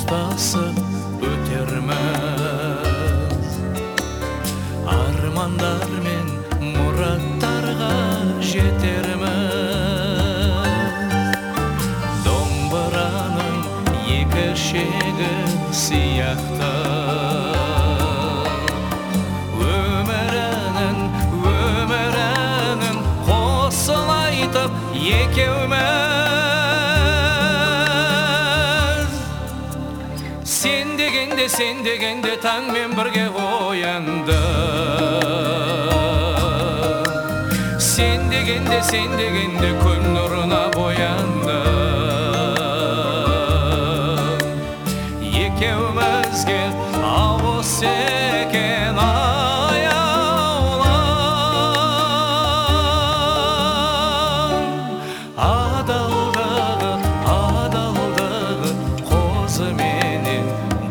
ұстасып өтерміз. Армандар мен мұраттарға жетерміз. Домбыраның екі шегі сияқты өмірінің қосылайтып екеуміз. Сен дегенде таңмен бірге оянды. Сен дегенде күн нұрына боянды. Екеумізге ауыз екен аяулан. Адалдағы қозы менен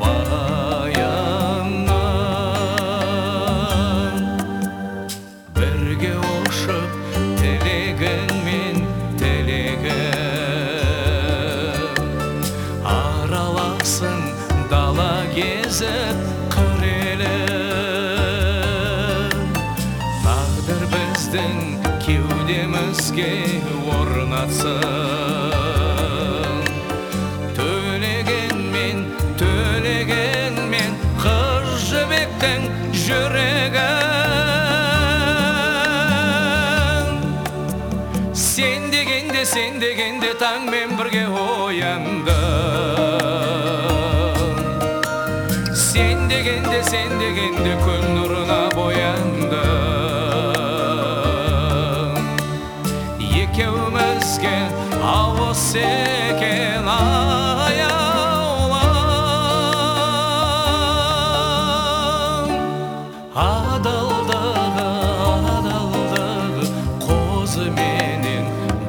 баяннан. Бірге ұшып тілегің мен тілегім, араласын дала кезіп қыреліп. Тағдыр біздің кеудемізге орнатсын. Төлегенмен қыз жібектің жүрегін. Сен дегенде таңмен бірге оянды. Сен дегенде күн нұрына боянды. Екеумізге ауыз екен аяулан. Адалдағы қозы менен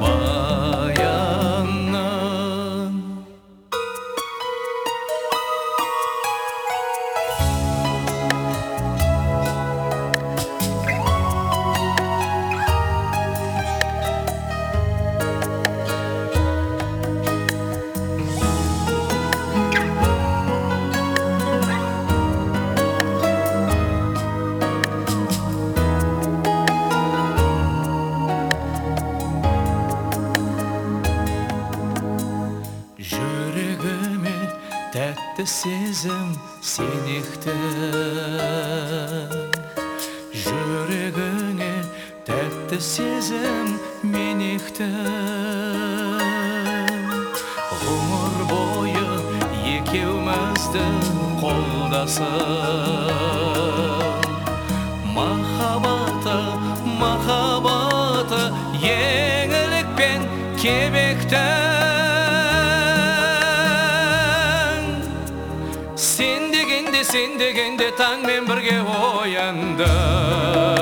баяннан. Жүрегіме тәтті сезім сенекті. Жүрегіңе тәтті сезім менекті. Ғұмыр бойы екеумізді қолдасын. Махаббаты еңілік пен кебекті. Сен дегенде таңмен бірге оянды.